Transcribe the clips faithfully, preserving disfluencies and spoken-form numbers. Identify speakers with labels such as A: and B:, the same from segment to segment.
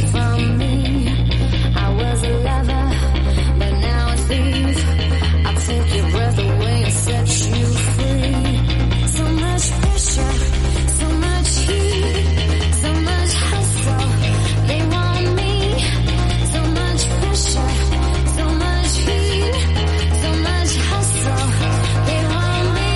A: from me. I was a lover, but now a thief. I'll take your breath away and set you free. So much pressure, so much heat, so much hustle. They want me. So much pressure, so much heat, so much hustle. They want me.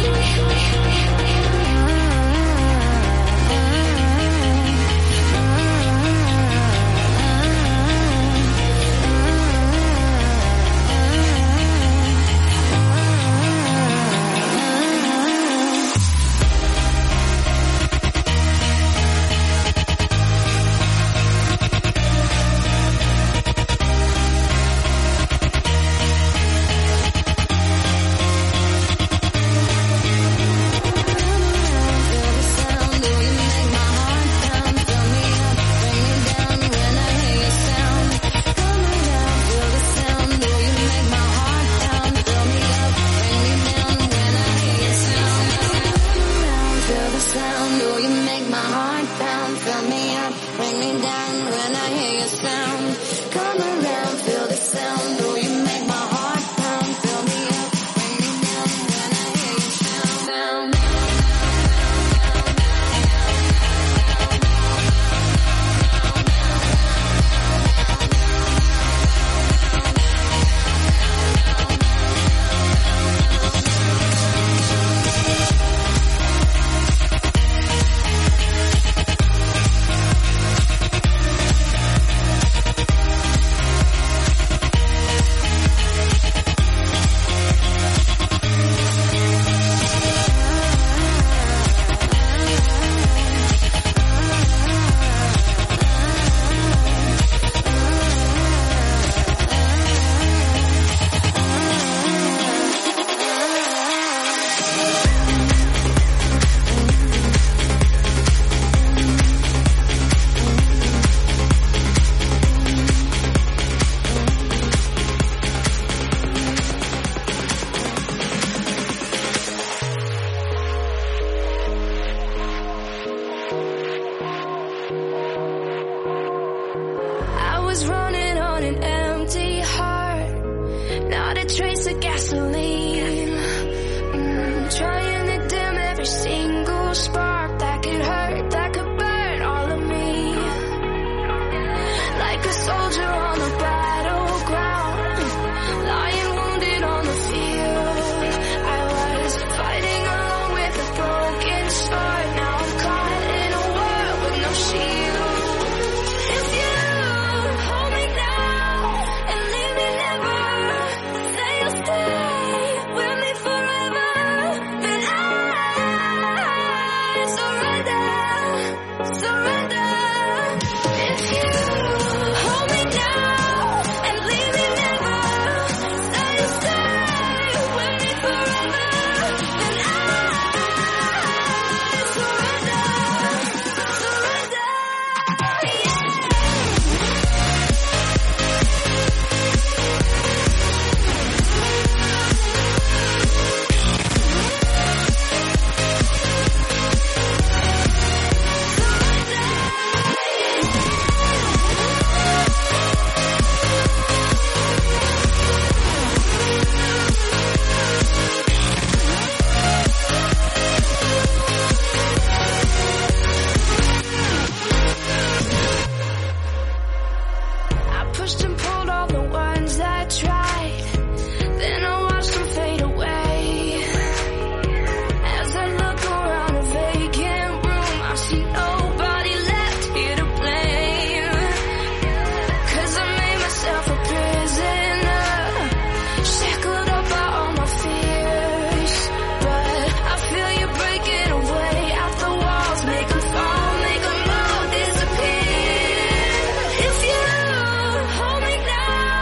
A: Hold me now.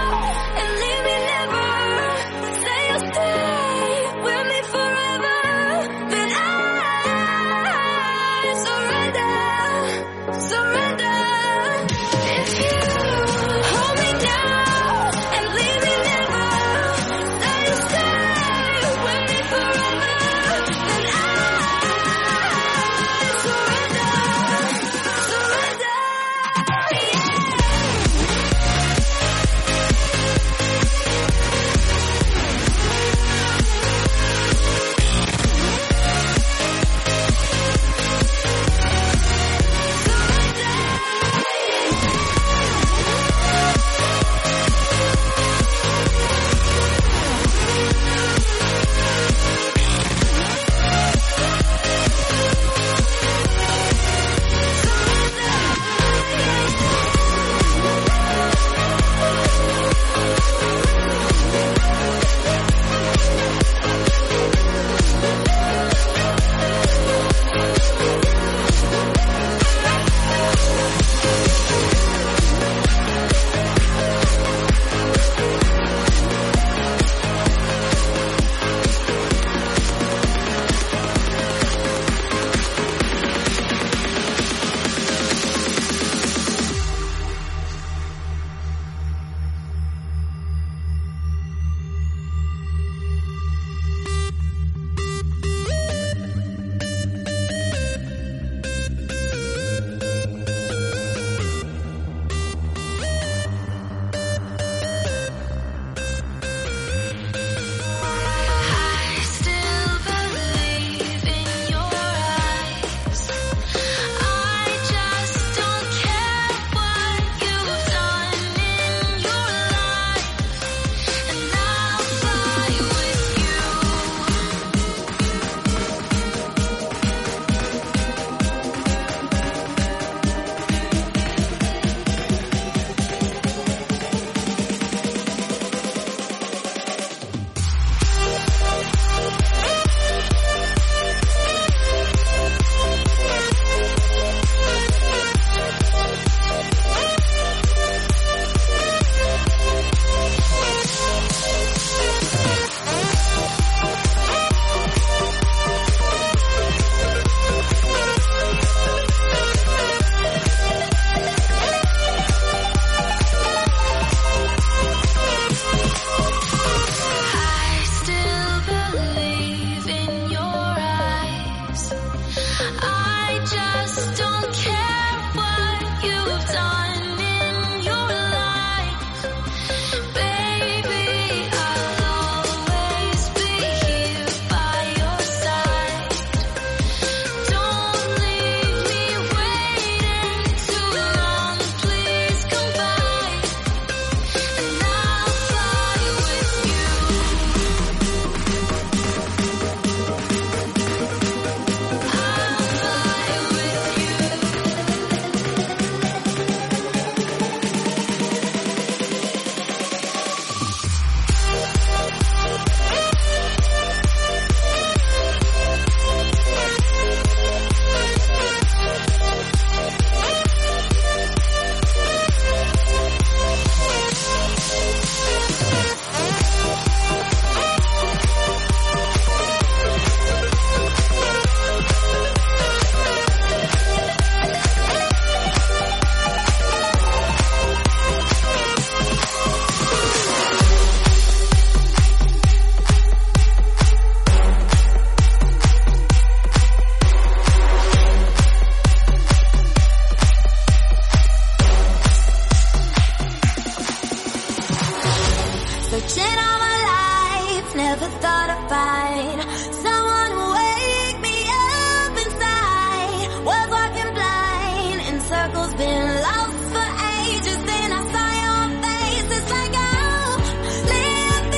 A: start a fight. Someone wake me up inside. Was walking blind in circles, been lost for ages. Then I saw your face. It's like I'll live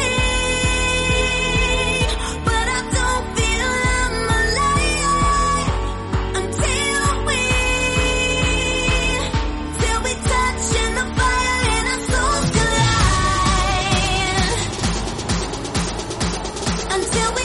A: it, but I don't feel I'm alive until we, till we touch in the fire and our souls collide. Until we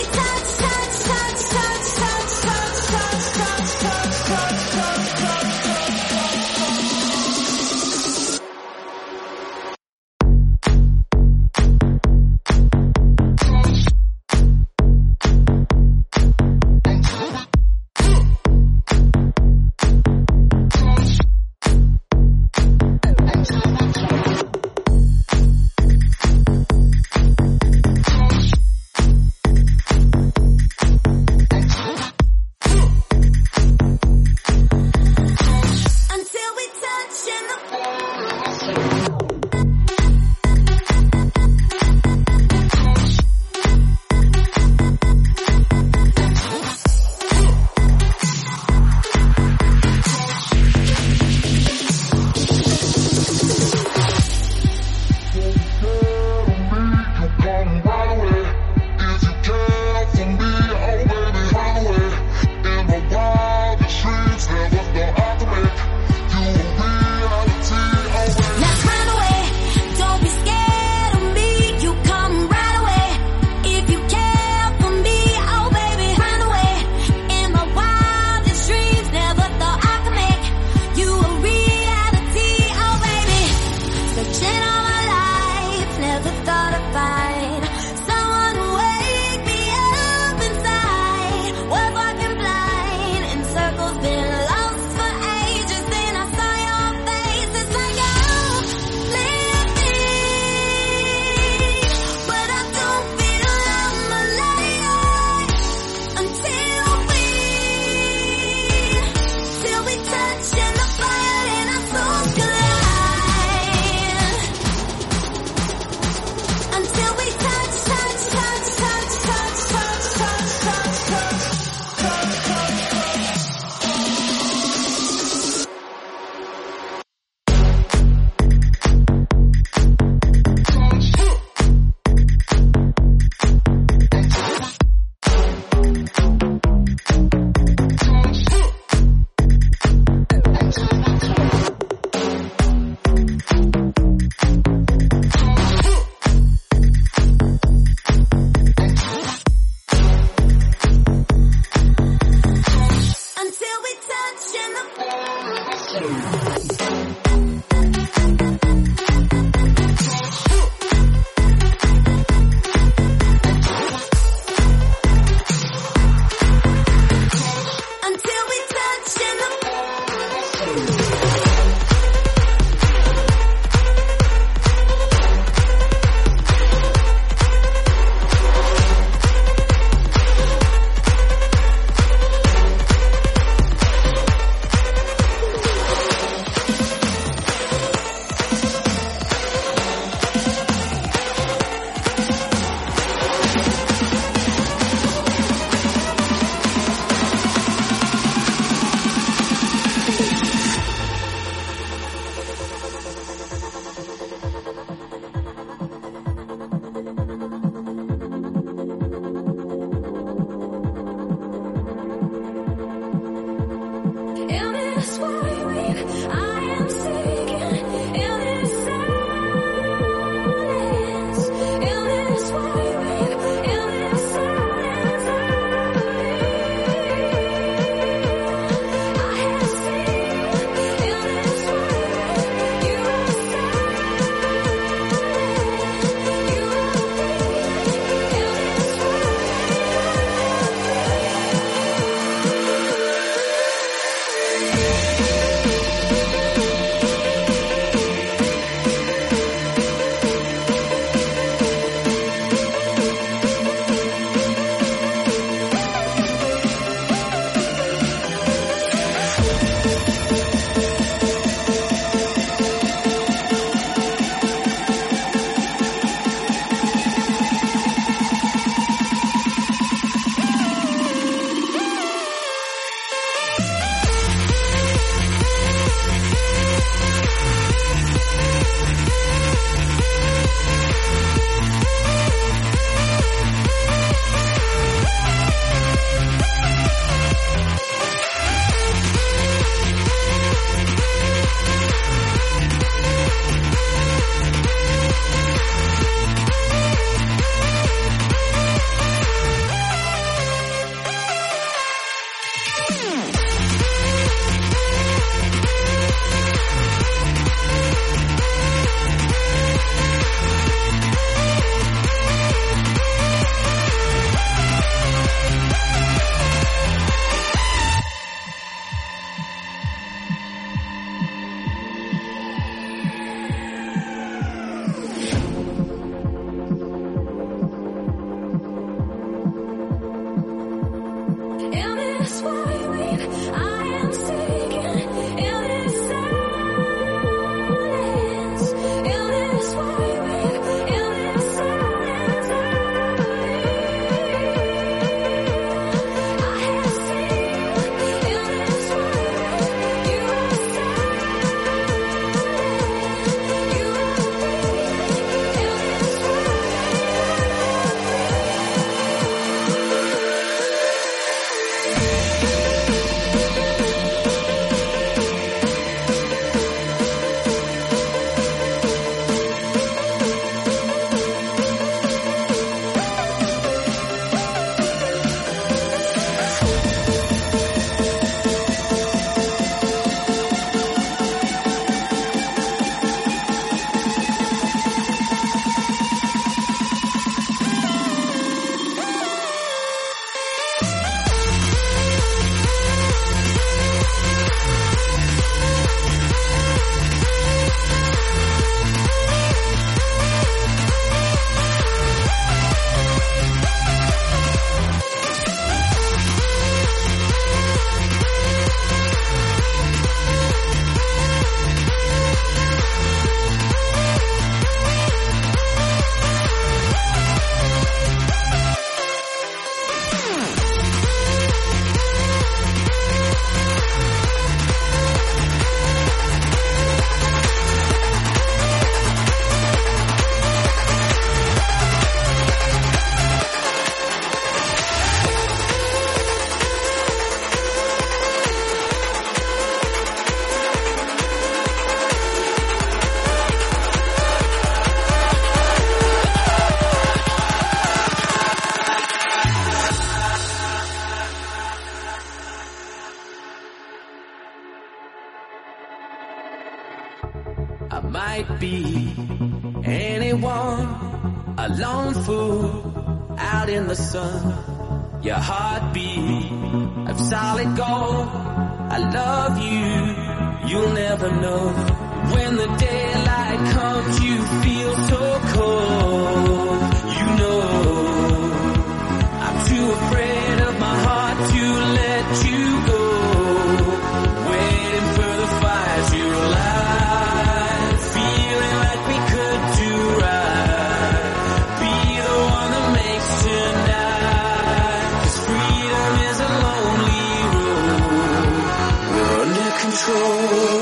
B: be anyone, a lone fool out in the sun. Your heartbeat of solid gold. I love you, you'll never know. When the daylight comes, you feel so cold. You know, I'm too afraid of my heart to let you go. Waiting for the fire to light, feeling like we could do right. Be the one that makes tonight. 'Cause freedom is a lonely road. We're under control.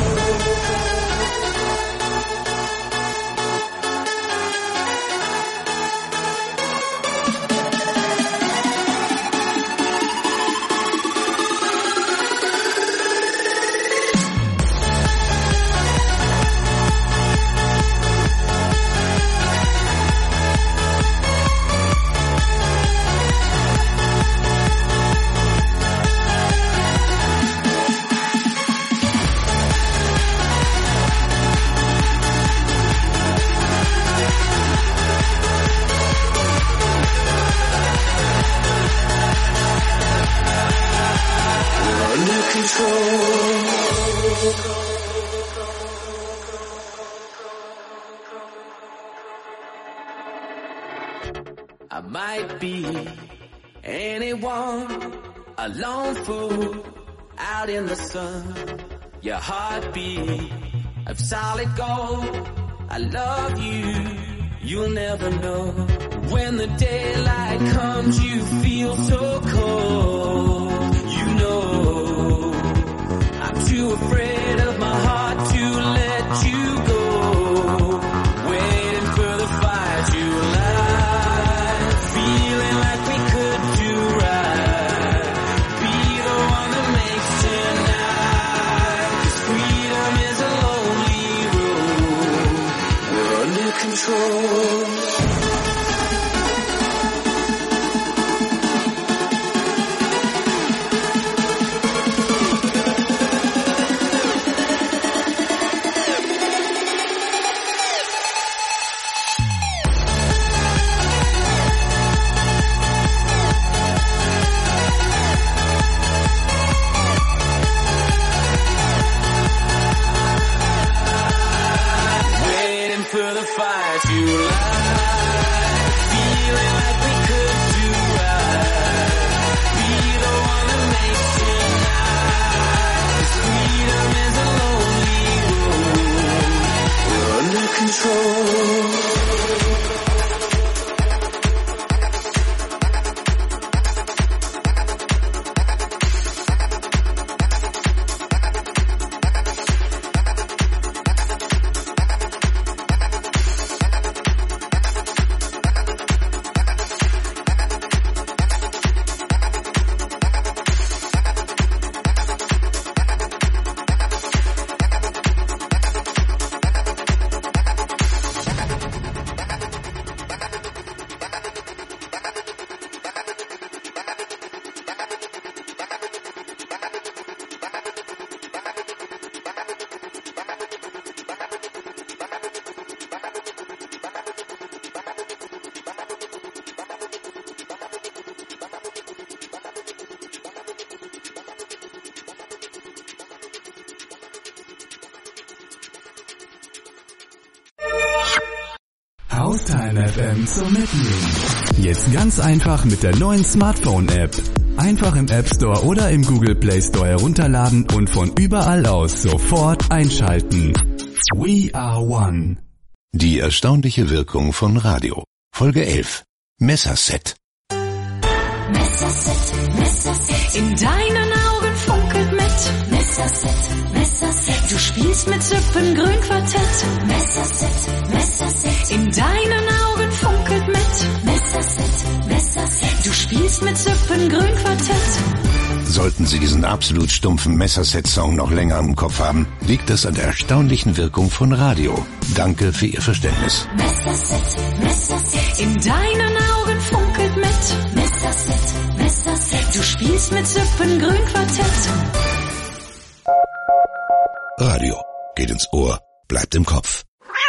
B: I might be anyone, a lone fool out in the sun. Your heartbeat of solid gold. I love you, you'll never know. When the daylight comes, you feel so cold. You know, I'm too afraid of my heart to let you go. Waiting for the fire to light, feeling like we could do right. Be the one that makes tonight. 'Cause freedom is a lonely road. We're under control.
C: Haustime F M zum Mitnehmen. Jetzt ganz einfach mit der neuen Smartphone-App. Einfach im App Store oder im Google Play Store herunterladen und von überall aus sofort einschalten. We are one.
D: Die erstaunliche Wirkung von Radio. Folge elf. Messerset.
A: Messerset, Messerset. In deinen Augen funkelt mit. Messerset, Messerset. Du spielst mit Sippengrün-Quartett. Messerset, Messerset. In deinen Augen funkelt mit. Messerset, Messerset. Du spielst mit Sippengrün-Quartett.
D: Sollten Sie diesen absolut stumpfen Messerset-Song noch länger im Kopf haben, liegt es an der erstaunlichen Wirkung von Radio. Danke für Ihr Verständnis.
A: Messerset, Messerset. In deinen Augen funkelt mit. Messerset, Messerset. Du spielst mit Sippengrün-Quartett.
D: Radio geht ins Ohr, bleibt im Kopf.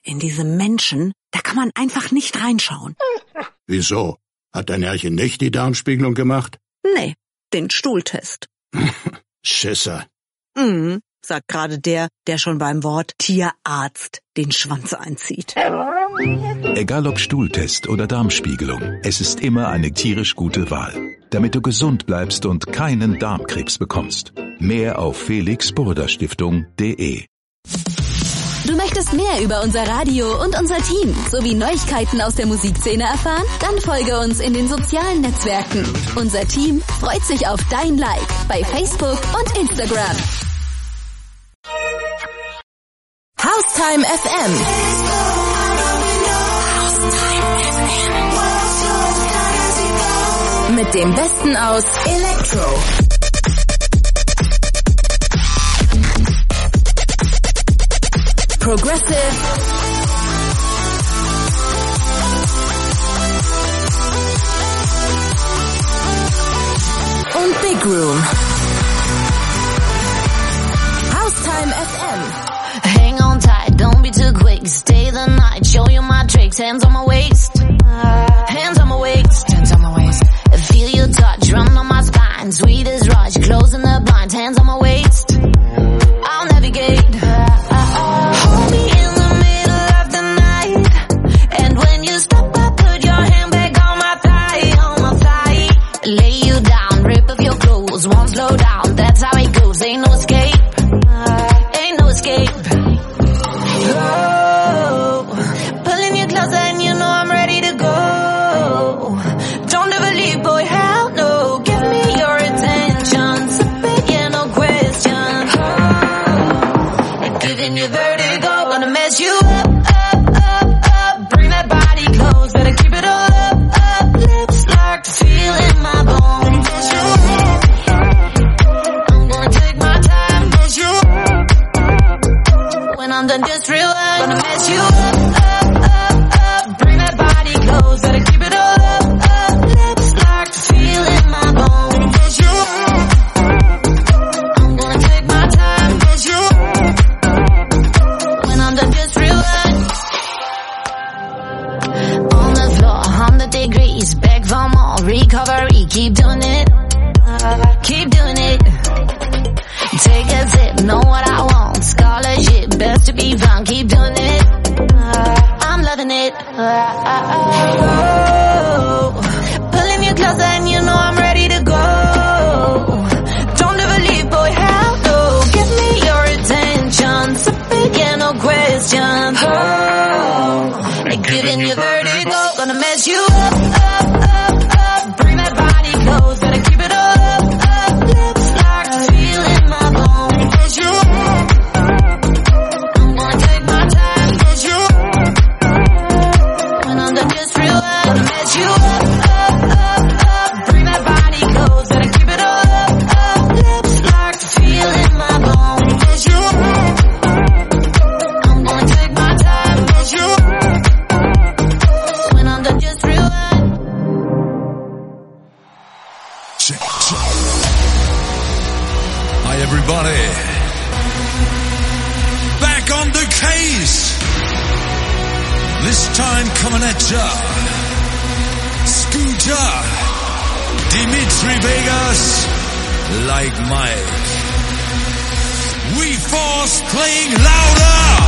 E: In diese Menschen, da kann man einfach nicht reinschauen.
F: Wieso? Hat dein Herrchen nicht die Darmspiegelung gemacht?
E: Nee, den Stuhltest.
F: Schisser.
E: Mhm, sagt gerade der, der schon beim Wort Tierarzt den Schwanz einzieht.
G: Egal ob Stuhltest oder Darmspiegelung, es ist immer eine tierisch gute Wahl, damit du gesund bleibst und keinen Darmkrebs bekommst. Mehr auf felix burda stiftung punkt de.
H: Du möchtest mehr über unser Radio und unser Team sowie Neuigkeiten aus der Musikszene erfahren? Dann folge uns in den sozialen Netzwerken. Unser Team freut sich auf dein Like bei Facebook und Instagram. Haustime F M. Mit dem Besten aus Elektro, Progressive und Big Room. Haustime F M.
A: Hang on tight, don't be too quick. Stay the night, show you my tricks. Hands on my waist, hands on my waist, hands on my waist. Feel your touch, run on my spine. Sweet as rush, closing the blinds. Hands on my waist, I'll navigate. Hold me in the middle of the night, and when you stop, I put your hand back on my thigh, on my thigh. Lay you down, rip up your clothes, won't slow down. That's how it goes. Ain't no escape, ain't no escape. Oh, pulling you closer, and you know I'm ready to go. Don't ever leave, boy, hell no. Give me your attention, so big, yeah, no question. Oh, giving you vertigo, gonna mess you up, up, up, up. Bring that body close, better keep it all up, up. Lips locked, feeling my bones. I'm gonna take my time, mess you up. When I'm done, just realize, gonna mess you up, up, up, up. Bring that body close, better keep it all up, up. Lips locked, feeling my bones. Mess you up. I'm gonna take my time, mess you up. When I'm done, just realize. On the floor, one hundred degrees, back for more recovery. Keep doing it, keep doing it. Take a sip, know what I want. Scholarship, best to be found. Keep doing it, I'm loving it. Oh, pulling you closer, and you know I'm ready to go. Don't ever leave, boy, hell no. Give me your attention, so big, yeah, no question. Oh, giving you vertigo, gonna mess you up, up, up, up. Bring that body close, better keep it all up, up. Lips locked, feeling my bones. Mess you up. I'm gonna take my time, mess you up. When I'm done, just realize, gonna mess you up, up, up, up. Bring that body close, better keep it all up, up. Lips locked, feeling my bones. Mess you up. I'm gonna take my time, mess you up. When I'm done, just realize.
I: Hi everybody. Back on the case. This time coming at ya. Scooter. Dimitri Vegas. Like Mike. We Force playing louder.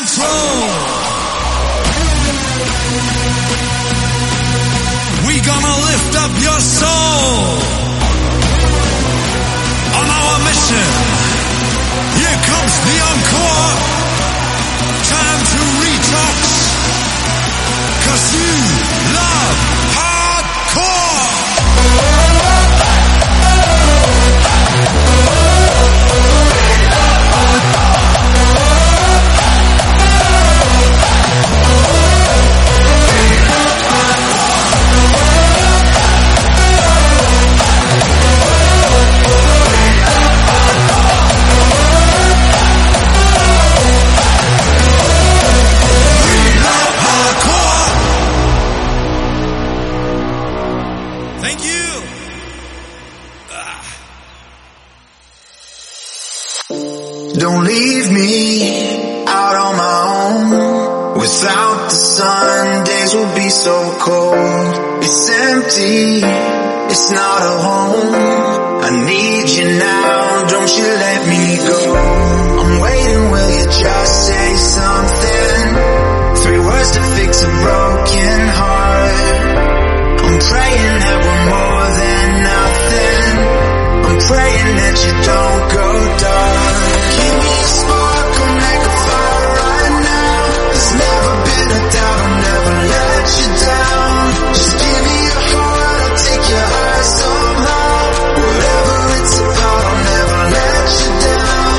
I: control. We gonna lift up your soul on our mission. Here comes the encore. Time to retox, 'cause you love hardcore.
J: Don't leave me out on my own. Without the sun, days will be so cold. It's empty, it's not a home. I need you now, don't you let me go. I'm waiting, will you just say something? Three words to fix a broken heart. I'm praying that we're more than nothing. I'm praying that you don't go dark. Give me a spark, I'll make a fire right now. There's never been a doubt, I'll never let you down. Just give me your heart, I'll take your heart somehow. Whatever it's about, I'll never let you down.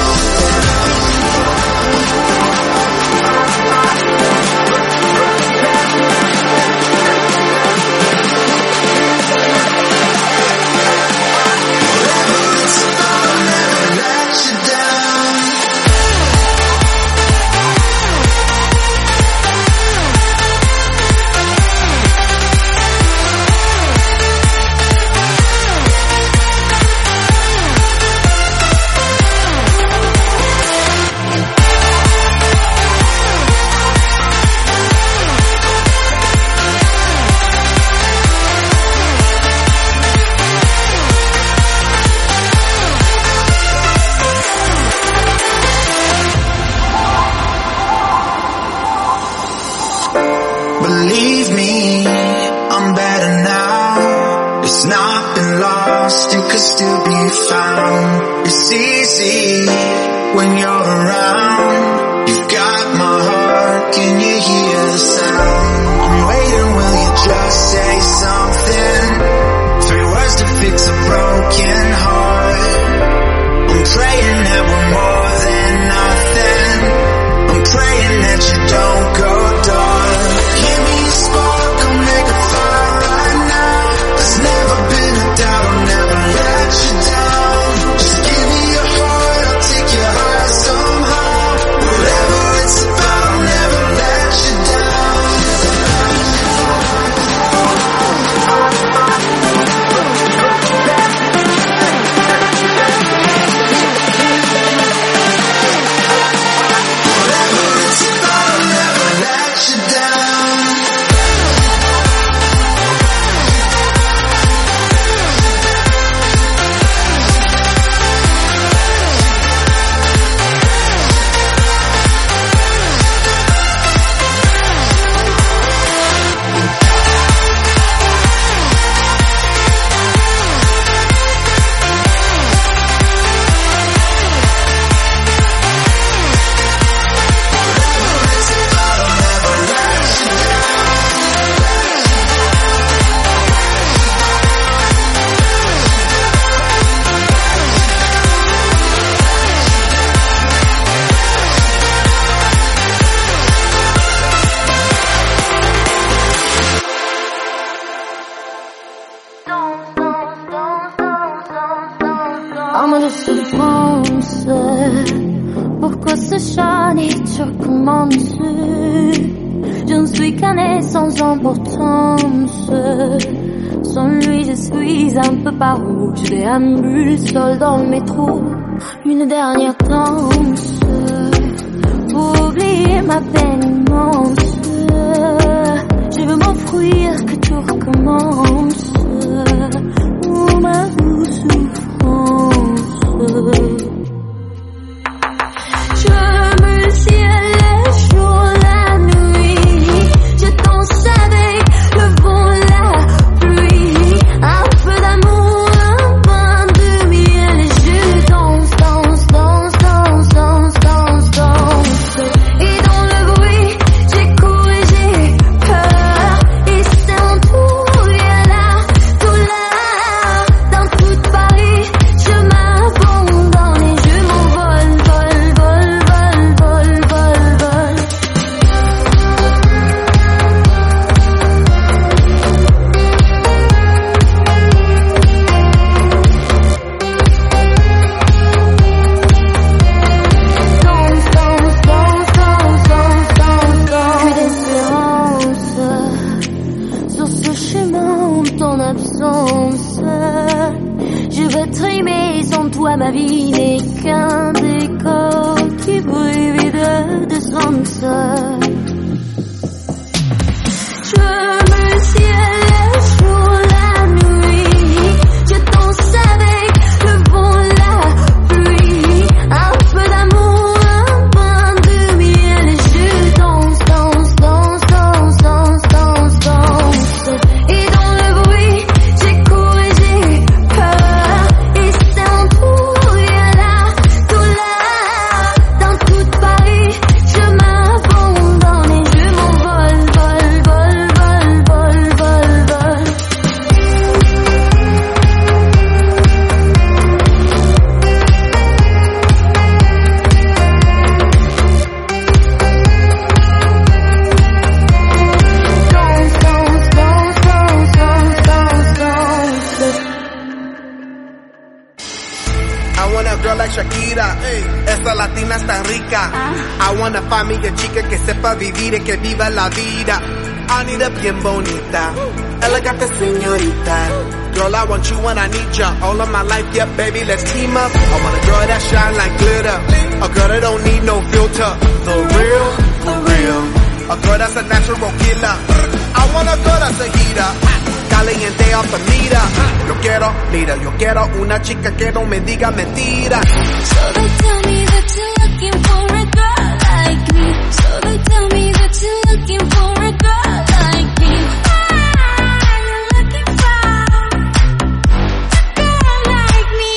J: Believe me, I'm better now. It's not been lost, it could still be found. It's easy when you're around. You've got my heart, can you hear the sound? I'm waiting, will you just say something? Three words to fix a broken heart. I'm praying that we're more than nothing. I'm praying that you don't go dark. Give me a spark, I'll make a fire right now. There's never been a doubt, I'll never let you down. Just give me your heart, I'll take your heart somehow. Whatever it's about, I'll never let you down. Whatever it's about, I'll never let you down.
A: Amour se pense. Pourquoi ce chant nature commence? Je ne suis qu'un être sans importance. Sans lui je suis un peu paro. Je déambule seul dans le métro. Une dernière danse pour oublier ma peine immense. Je veux m'enfuir, que tout recommence. Oh ma douce souffrance. Je me le ciel est chaud. absence. Je veux trimer sans toi, ma vie n'est qu'un décor qui brille vide de sens. Je me ciel sur la nuit, je danse avec le vent, la pluie, un peu d'amour, un brin de miel, et je danse, danse, danse, danse, danse, danse, danse. Et dans le bruit, j'ai couru et j'ai peur, et c'est en tout, il y a la douleur. Dans tout Paris, je m'abandonne et je m'envole, vol, vol, vol, vol, vol, vol. Danse, danse, danse, danse, danse, danse, danse.
K: I want a girl like Shakira, esa latina está rica. I want a familia chica que sepa vivir y que viva la vida. I need a bien bonita, elegante señorita. Girl, I want you when I need ya. All of my life, yeah, baby, let's team up. I want a girl that shine like glitter, a girl that don't need no filter. The real, the real, a girl that's a natural killer. I want a girl that's a heater, caliente off the meter. Yo quiero, mira, yo quiero una chica que no me diga mentira.
A: So they tell me that you're looking for a girl like me. So they tell me that you're looking for a girl like me. Why you're looking for a girl like me?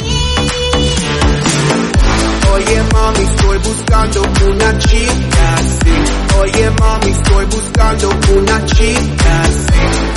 K: Oye mami, estoy buscando una chica así. Oye mami, estoy buscando una chica así.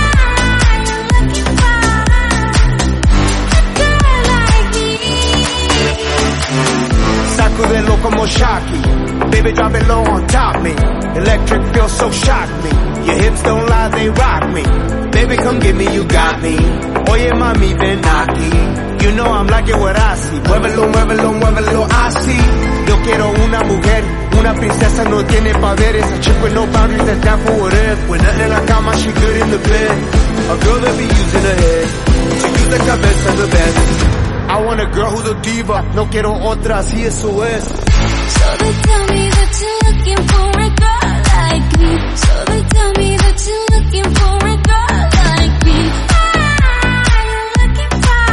K: Sacudelo como Shocky, baby drop it low on top me. Electric feel so shock me. Your hips don't lie, they rock me. Baby come get me, you got me. Oye mami, ven aquí. You know I'm like it what I see. Muévelo, muévelo, muévelo así. Yo quiero una mujer, una princesa no tiene poderes. A chick with no boundaries that's down for whatever. When nothing in la cama, she good in the bed. A girl that be using her head to use the cabeza the best. I want a girl who's a diva, no quiero otra, así eso es.
A: So they tell me that you're looking for a girl like me. So they tell me that you're looking for a girl like me. Why you're looking for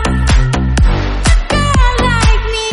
A: a girl like me?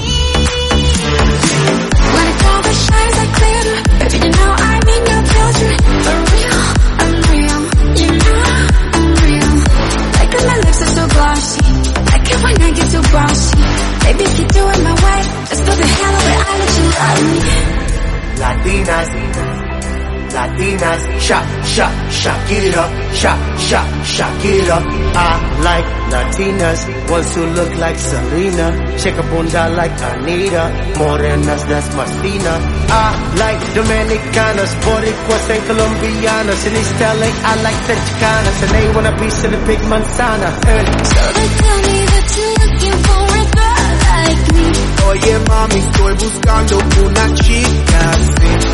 A: When a girl that shines like glitter, baby, you know I'm in your filter. For real, I'm real, you know I'm real. Like when my lips are so glossy, like it when I get so bossy. Baby, if you do it my way, just for the hell of it, I'll let you love me.
K: Latinas, Latinas, shak, shak, shak it up, shak, shak, shak it up. I like Latinas, ones who look like Selena, shake a bunda like Anita, morenas that's Martina. I like Dominicanas, Boricuas and Colombianas, in East L A I like the Chicanas, and they want a piece of the big manzana. Eh.
A: So they tell me that you're looking for a girl like me.
K: Oye mami, estoy buscando una chica así.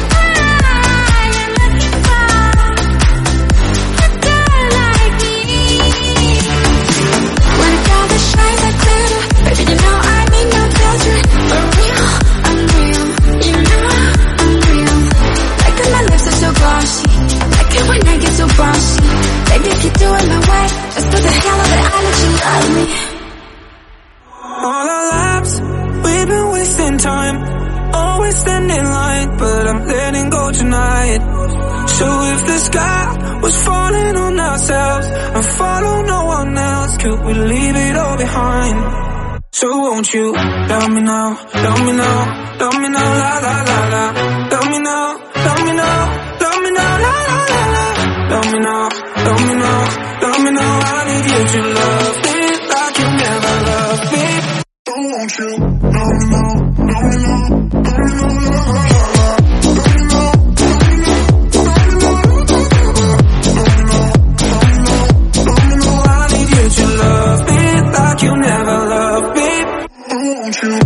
A: Baby, you know I'm in your filter. For real, I'm real. You know I'm real. Like when my lips are so glossy, like it when I get so bossy. Baby, if you do it my way, just for the hell of it, I'll let you love me.
L: All our lives, we've been wasting time, always standing in line, but I'm letting go tonight. So if the sky was falling on ourselves and follow no one else, could we leave it all behind? So won't you love me now, love me now, love me now, la la la la. Love me now, love me now, love me now, la la la la. Love me now, love me now, love me now. I need you to love me like you never loved me. So won't you love me now, love me now, love me now, la la la la. Love me now, love me now, love me now, love me now, love me now, love me now. I need you to love me like you never loved me. Won't you?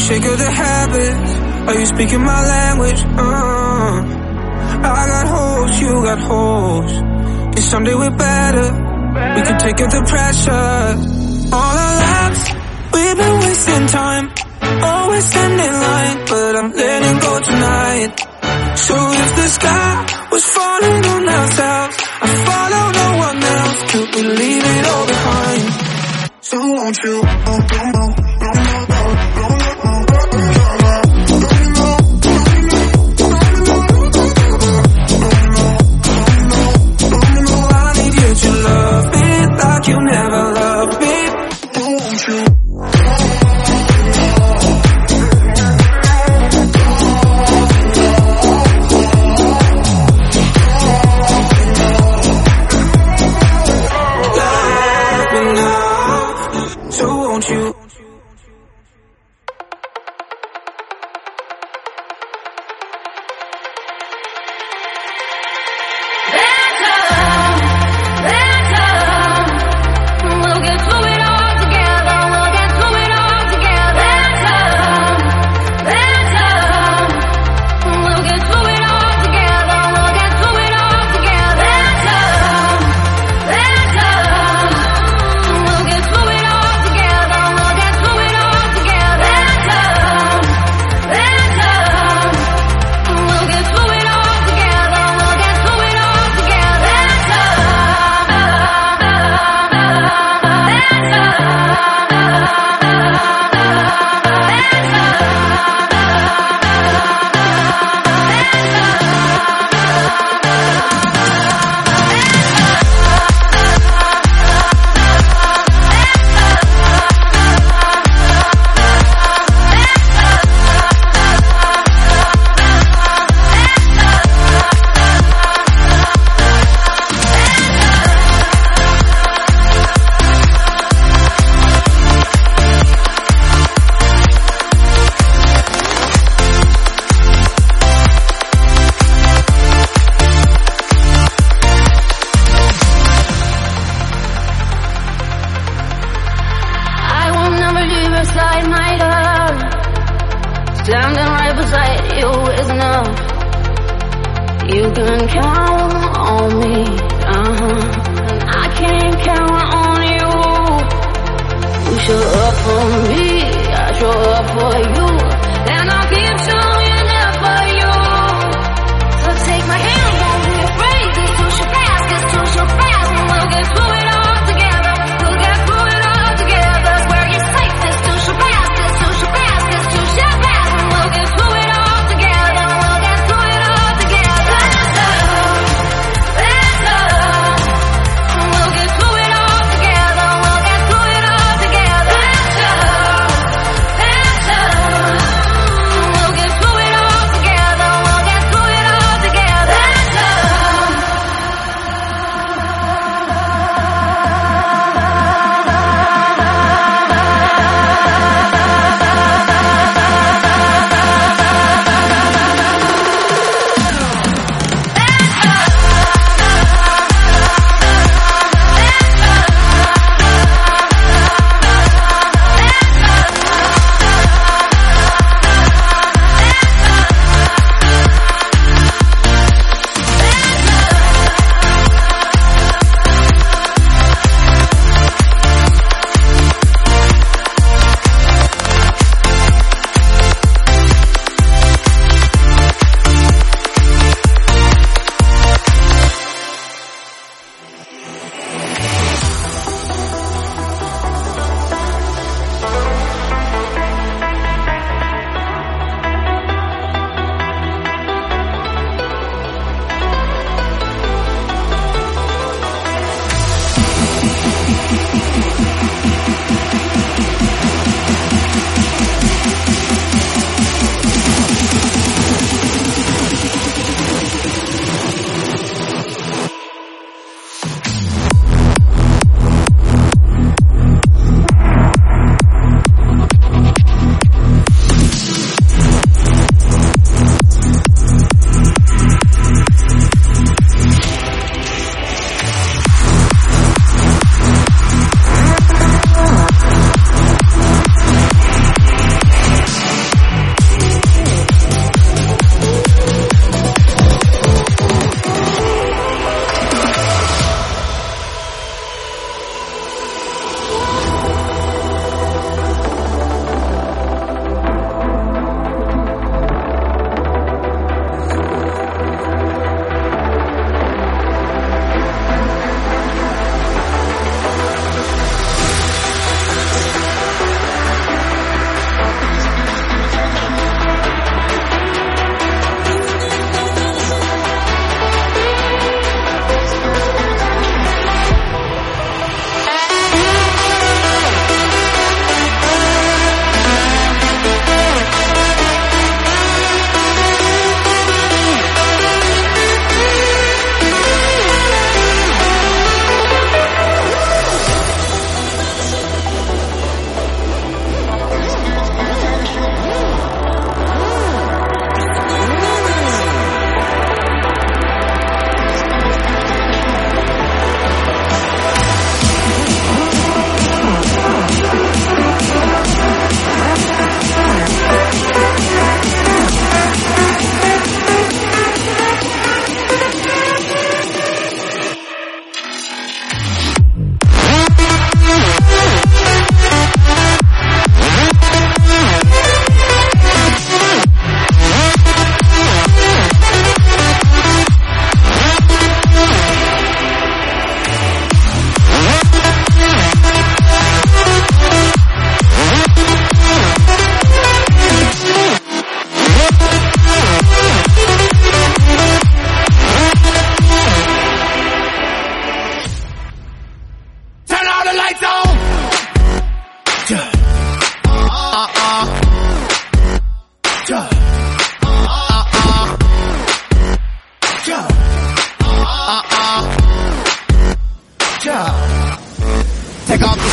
L: sick of the habits? Are you speaking my language? Uh, I got holes, you got holes. And someday we're better. We can take up the pressure. All our lives, we've been wasting time. Always stand in line, but I'm letting go tonight. So if the sky was falling on ourselves, I'd follow no one else till we leave it all behind. So won't you, oh, oh, oh, oh, oh, oh, oh. You never loved me. Won't you? Love me now. So won't you?
A: Together.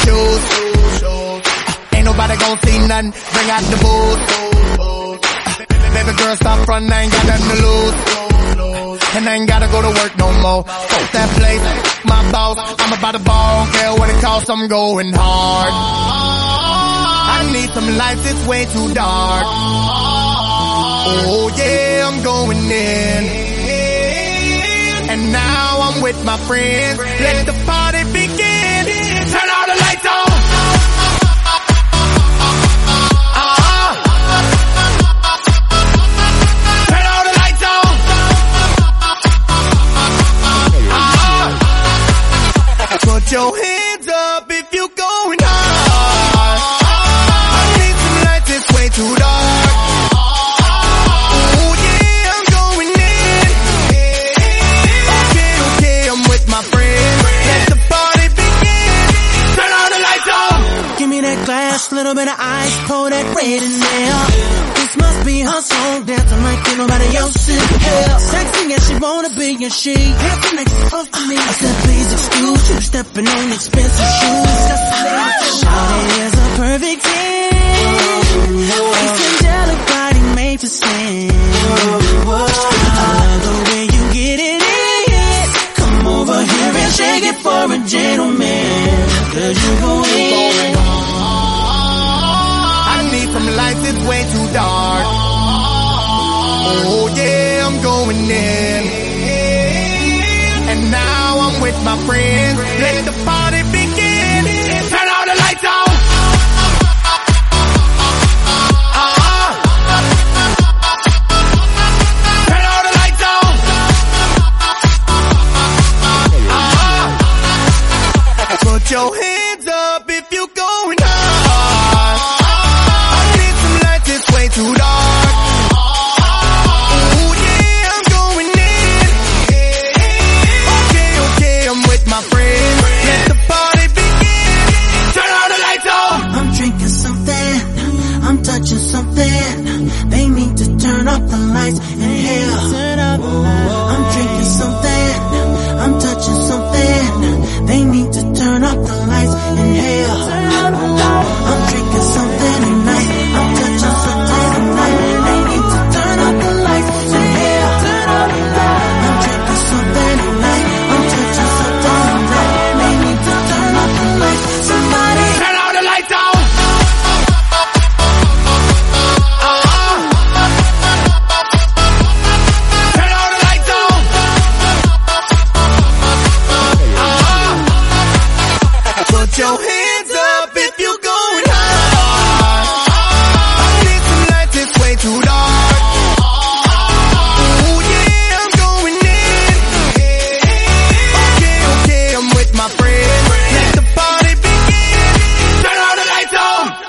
K: shoes. Uh, ain't nobody gon' see nothing. Bring out the booze. Uh, baby girl, stop front. I ain't got nothing to lose. And I ain't gotta go to work no more. Fuck that place, my boss. I'm about to ball, don't care what it costs. I'm going hard. I need some lights, it's way too dark. Oh yeah, I'm going in. And now I'm with my friends. Let the party begin. Turn all the lights on. Uh-huh. Turn all the lights on. Uh-huh. Put your hands up if you going hard. I need some lights, it's way too dark.
M: Glass, little bit of ice, pour that red in there. This must be her song, dancing like ain't nobody else in hell. Sexy as she wanna be, and she handsome next to both of me. I said, please excuse you, stepping on expensive shoes. Shawty is a perfect ten. It's angelic body made for sin. I love the way you get it in. Come over here and shake it for a gentleman. Cause you go in.
K: Some lights, it's way too dark. Oh yeah, I'm going in. And now I'm with my friends. Let the party begin. Turn all the lights on. Uh-huh. Turn all the lights on. Uh-huh. Put your hands up if you going hard. It's way too dark. Oh yeah, I'm going in. Okay, okay, I'm with my friends. Let the party begin. Turn all the lights on.
M: I'm drinking something. I'm touching something. They need to turn off the lights in here. I'm drinking something. I'm touching something. They need to turn off the lights in here. I'm drinking something tonight. I'm touching something tonight. They need to turn off the lights in here. I'm drinking something tonight. I'm touching something tonight. They need to turn off the lights. Somebody
K: turn all the lights on. Put your hands up if you going hard. I need some lights, it's way too dark. Oh yeah, I'm going in. Okay, okay, I'm with my friends. Let the party begin. Turn all the lights on.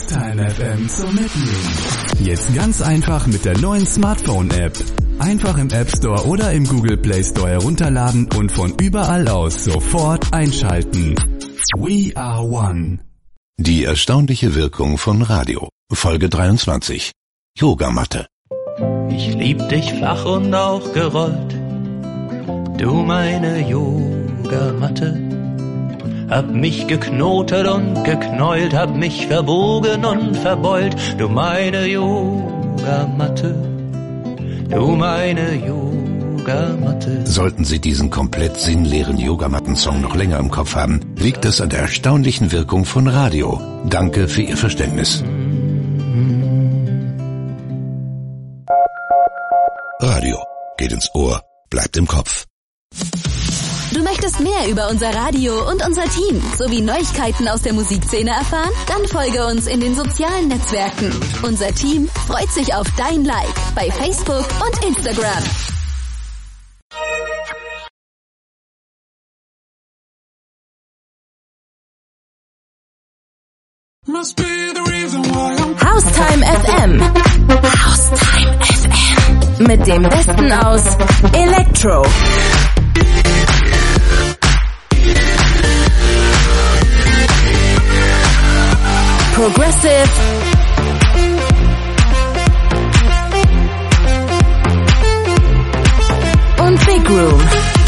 C: Time F M zum Mitnehmen. Jetzt ganz einfach mit der neuen Smartphone-App. Einfach im App Store oder im Google Play Store herunterladen und von überall aus sofort einschalten. We are one.
D: Die erstaunliche Wirkung von Radio. Folge dreiundzwanzig. Yogamatte.
N: Ich lieb dich flach und auch gerollt, du meine Yogamatte. Hab mich geknotet und geknäult, hab mich verbogen und verbeult, du meine Yogamatte, du meine Yogamatte.
D: Sollten Sie diesen komplett sinnleeren Yogamatten-Song noch länger im Kopf haben, liegt es an der erstaunlichen Wirkung von Radio. Danke für Ihr Verständnis. Radio geht ins Ohr, bleibt im Kopf.
H: Du möchtest mehr über unser Radio und unser Team sowie Neuigkeiten aus der Musikszene erfahren? Dann folge uns in den sozialen Netzwerken. Unser Team freut sich auf dein Like bei Facebook und Instagram.
O: Haustime F M. Haustime F M. Mit dem Besten aus Electro, Progressive und Big Room.